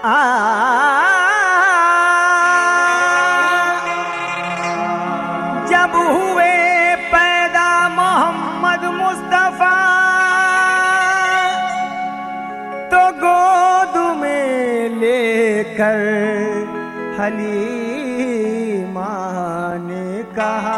जब हुए पैदा मोहम्मद मुस्तफा तो गोद में लेकर हलीमा ने कहा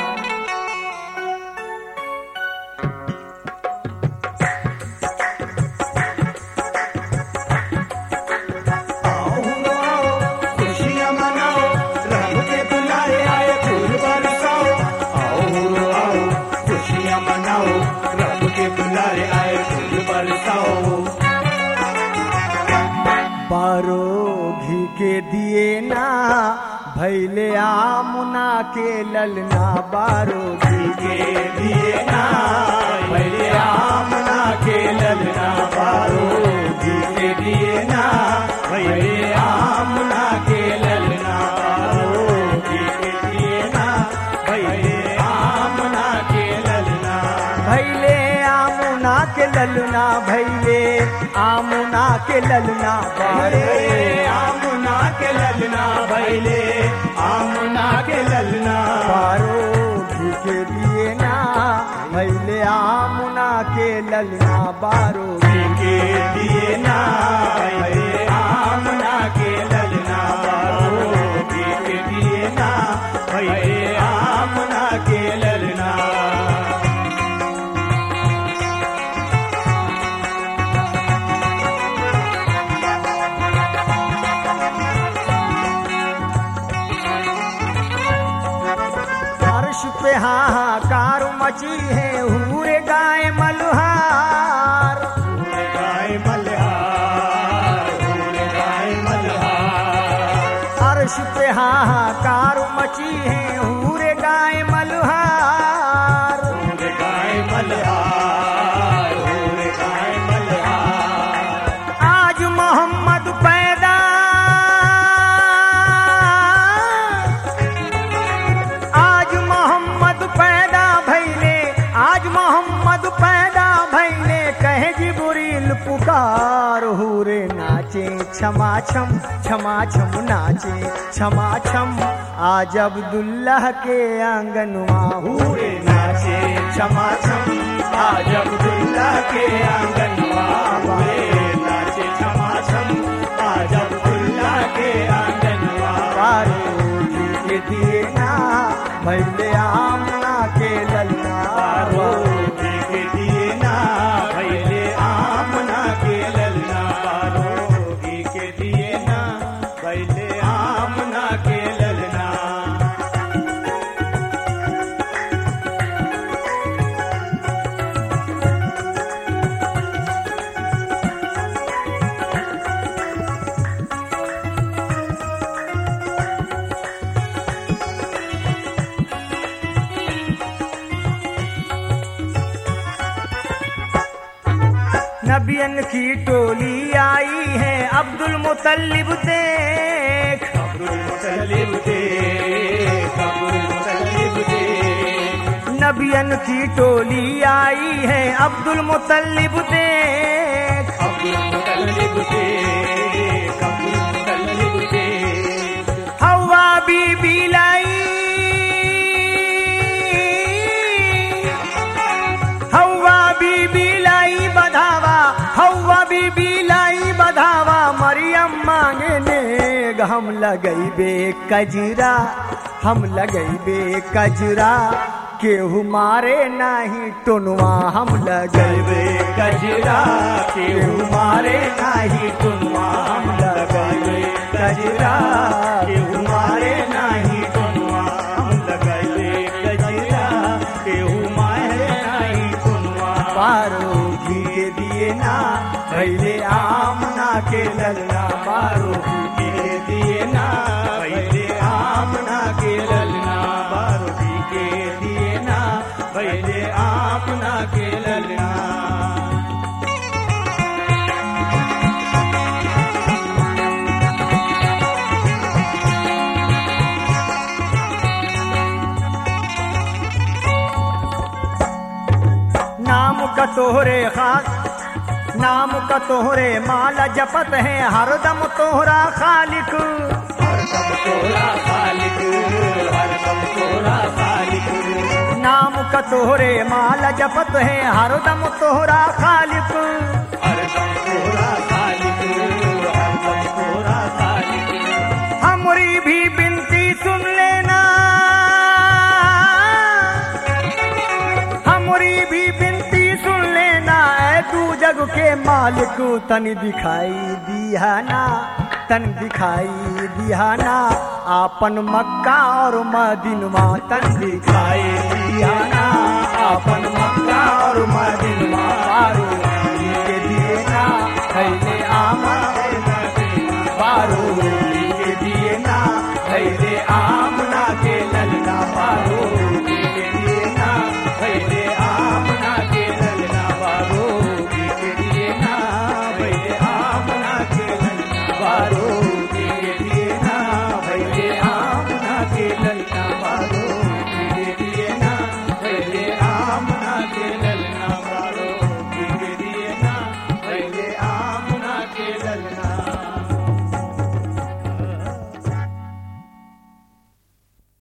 बारो घी के दिए ना भैले आमुना के ललना बारो घी के दिए ना भैले आमुना के ललना बारो घी के दिए ना भैले आमुना के ललना बारो घी के दिए ना भैले आमुना के ललना भैले आमुना के ललना भैले आमुना के ललना बारे आमुना के ललना भैले आमुना के ललना बारो घी के दिए ना भैले आमुना के ललना बारो घी के दिए ना भैले आमुना के ललना बारो घी के दिए ना भैले आमुना के ललना पे हाहाकार मची है हूरे गाय मल्हार हूरे गाय मल्हार हूरे गाय मल्हार अर्श पे हाहाकार मची है हूरे गाय मल्हार हूरे गाय मल्हार हूरे गाय मल्हार आज मोहम्मद पैदा पुकार हूरे नाचे क्षमा छम क्षमा छम नाचे क्षमा छम आज अब्दुल्लाह के आंगनवा हूरे नाचे क्षमा छम आज अब्दुल्लाह के आंगनवा हूरे नाचे क्षमा छम आज अब्दुल्लाह के आंगनवा बारो घी के दिए ना भैले आमना के ललना बारो घी के दिए ना भैले आमना के ललना बारो घी के दिए ना भैले आमना के ललना नबियन की टोली आई है अब्दुल मुतल्लिब देख अब्दुल मुतल्लिब देख अब्दुल मुतल्लिब देख नबियन की टोली आई है अब्दुल मुतल्लिब देख अब्दुल मुतल्लिब देख अब्दुल मुतल्लिब देख हवा बीबी लाई हवा बीबी लाई बधावा हवा बीबी लाई बधावा मरियम मांगे नेग हम लगैबे कजरा हम लगैबे कजरा केहू मारे नाही टुनवा हम लगैबे कजरा केहू मारे नाही टुनवा हम लगैबे कजरा केहू मारे नाही टुनवा हम लगैबे कजरा केहू मारे नाही टुनवा बारो घी के दिए ना भैले आमना के ललना बारो घी के दिए ना भैले आमना के ललना बारो घी के दिए ना भैले आमना के ललना नाम का तोहरे खास नाम का तोहरे माल जपत है हरदम तोहरा खालिक, हरदम तोरा खालिक, हरदम तोरा खालिक। नाम का तोहरे माल जपत है हरदम तोहरा खालिक। हरदम तोरा खालिक, हरदम तोरा खालिक। हमारी भी बिनती सुन लेना, हमारी भी बिनती सुन लेना, ऐ तू जग के मालिक तन दिखाई दिहाना, तन दिखाई दिहाना, आपन मक्का और मदीनवा तन दिखाई दिहाना, आपन मक्का और मदीनवा।